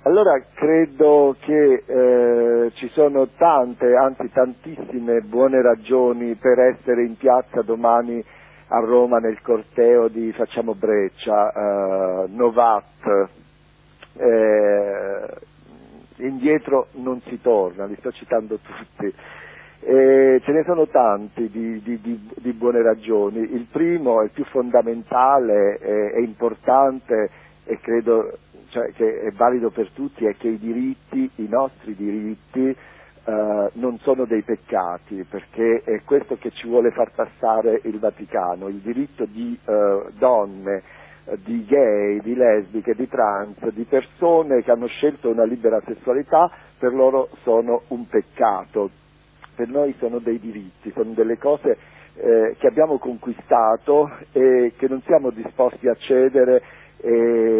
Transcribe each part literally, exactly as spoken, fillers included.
Allora credo che eh, ci sono tante, anzi tantissime buone ragioni per essere in piazza domani a Roma nel corteo di Facciamo Breccia, eh, Novat, eh, indietro non si torna, li sto citando tutti. Eh, ce ne sono tanti di, di, di, di buone ragioni. Il primo, il più fondamentale e, e importante, e credo cioè, che è valido per tutti, è che i diritti, i nostri diritti, eh, non sono dei peccati, perché è questo che ci vuole far passare il Vaticano. Il diritto di eh, donne, di gay, di lesbiche, di trans, di persone che hanno scelto una libera sessualità, per loro sono un peccato. Per noi sono dei diritti, sono delle cose eh, che abbiamo conquistato e che non siamo disposti a cedere e,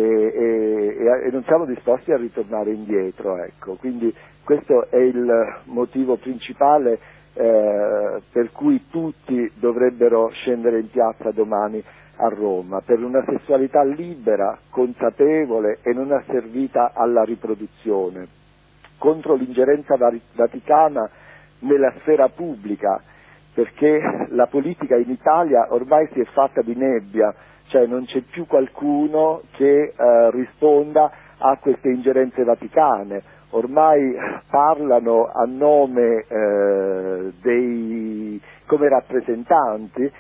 e, e non siamo disposti a ritornare indietro, ecco. Quindi questo è il motivo principale eh, per cui tutti dovrebbero scendere in piazza domani a Roma, per una sessualità libera, consapevole e non asservita alla riproduzione, contro l'ingerenza vaticana nella sfera pubblica, perché la politica in Italia ormai si è fatta di nebbia, cioè non c'è più qualcuno che eh, risponda a queste ingerenze vaticane. Ormai parlano a nome eh, dei come rappresentanti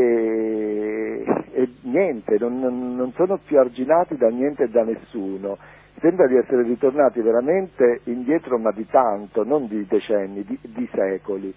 e, e niente, non, non sono più arginati da niente e da nessuno. Sembra di essere ritornati veramente indietro, ma di tanto, non di decenni, di, di secoli.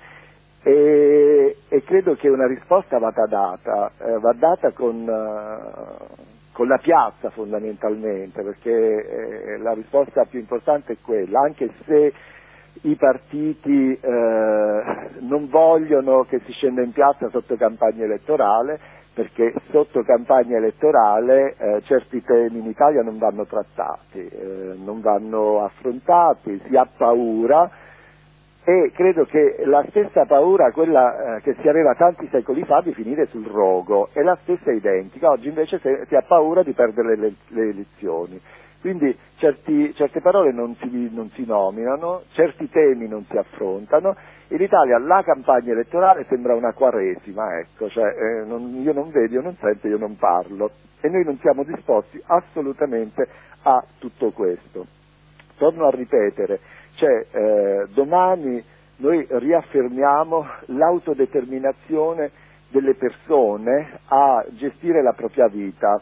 E, e credo che una risposta vada data, eh, va data con, uh, con la piazza fondamentalmente, perché eh, la risposta più importante è quella, anche se i partiti eh, non vogliono che si scenda in piazza sotto campagna elettorale, perché sotto campagna elettorale eh, certi temi in Italia non vanno trattati, eh, non vanno affrontati, si ha paura, e credo che la stessa paura, quella eh, che si aveva tanti secoli fa, di finire sul rogo, è la stessa identica. Oggi invece si, si ha paura di perdere le, le elezioni. Quindi certi, certe parole non si, non si nominano, certi temi non si affrontano. In Italia la campagna elettorale sembra una quaresima, ecco, cioè eh, non, io non vedo, io non sento, io non parlo, e noi non siamo disposti assolutamente a tutto questo. Torno a ripetere, cioè eh, domani noi riaffermiamo l'autodeterminazione delle persone a gestire la propria vita,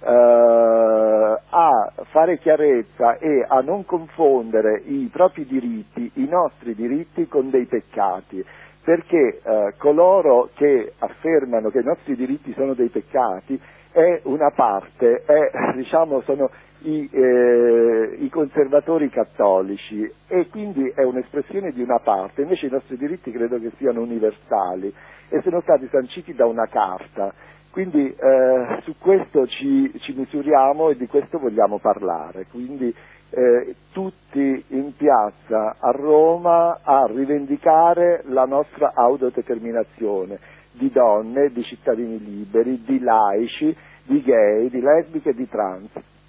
Uh, a fare chiarezza e a non confondere i propri diritti, i nostri diritti, con dei peccati, perché uh, coloro che affermano che i nostri diritti sono dei peccati è una parte, è, diciamo, sono i, eh, i conservatori cattolici, e quindi è un'espressione di una parte. Invece i nostri diritti credo che siano universali e sono stati sanciti da una carta. Quindi eh, su questo ci, ci misuriamo e di questo vogliamo parlare, quindi eh, tutti in piazza a Roma a rivendicare la nostra autodeterminazione di donne, di cittadini liberi, di laici, di gay, di lesbiche e di trans.